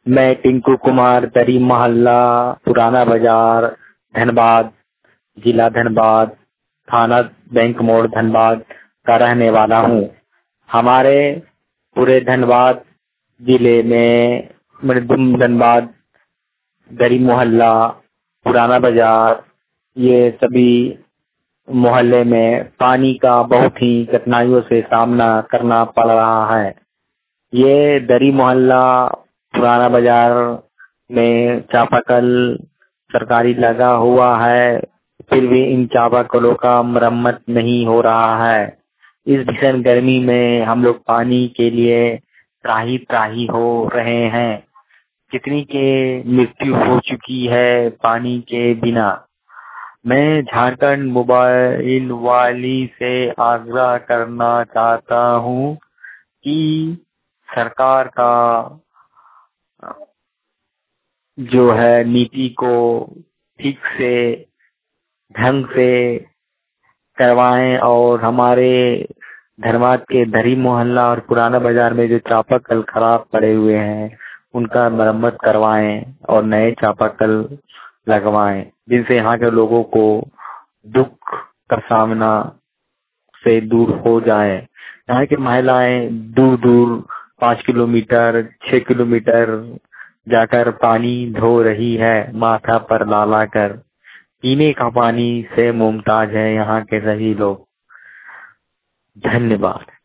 मैं टिंकू कुमार, दरी मोहल्ला, पुराना बाजार, धनबाद, जिला धनबाद, थाना बैंक मोड़ धनबाद का रहने वाला हूँ। हमारे पूरे धनबाद जिले में मृदुम धनबाद, दरी मोहल्ला, पुराना बाजार, ये सभी मोहल्ले में पानी का बहुत ही कठिनाइयों से सामना करना पड़ रहा है। ये दरी मोहल्ला, पुराना बाजार में चापाकल सरकारी लगा हुआ है, फिर भी इन चापाकलों का मरम्मत नहीं हो रहा है। इस भीषण गर्मी में हम लोग पानी के लिए त्राही त्राही हो रहे हैं। कितनी के मृत्यु हो चुकी है पानी के बिना। मैं झारखंड मोबाइल वाली से आग्रह करना चाहता हूँ कि सरकार का जो है नीति को ठीक से ढंग से करवाएं और हमारे धनबाद के दरी मोहल्ला और पुराना बाजार में जो चापाकल खराब पड़े हुए हैं उनका मरम्मत करवाएं और नए चापाकल लगवाएं, जिनसे यहाँ के लोगों को दुख का सामना से दूर हो जाए। यहाँ की महिलाएं दूर दूर 5 किलोमीटर 6 किलोमीटर जाकर पानी धो रही है, माथा पर ला ला कर। पीने का पानी से मुमताज है यहाँ के सभी लोग। धन्यवाद।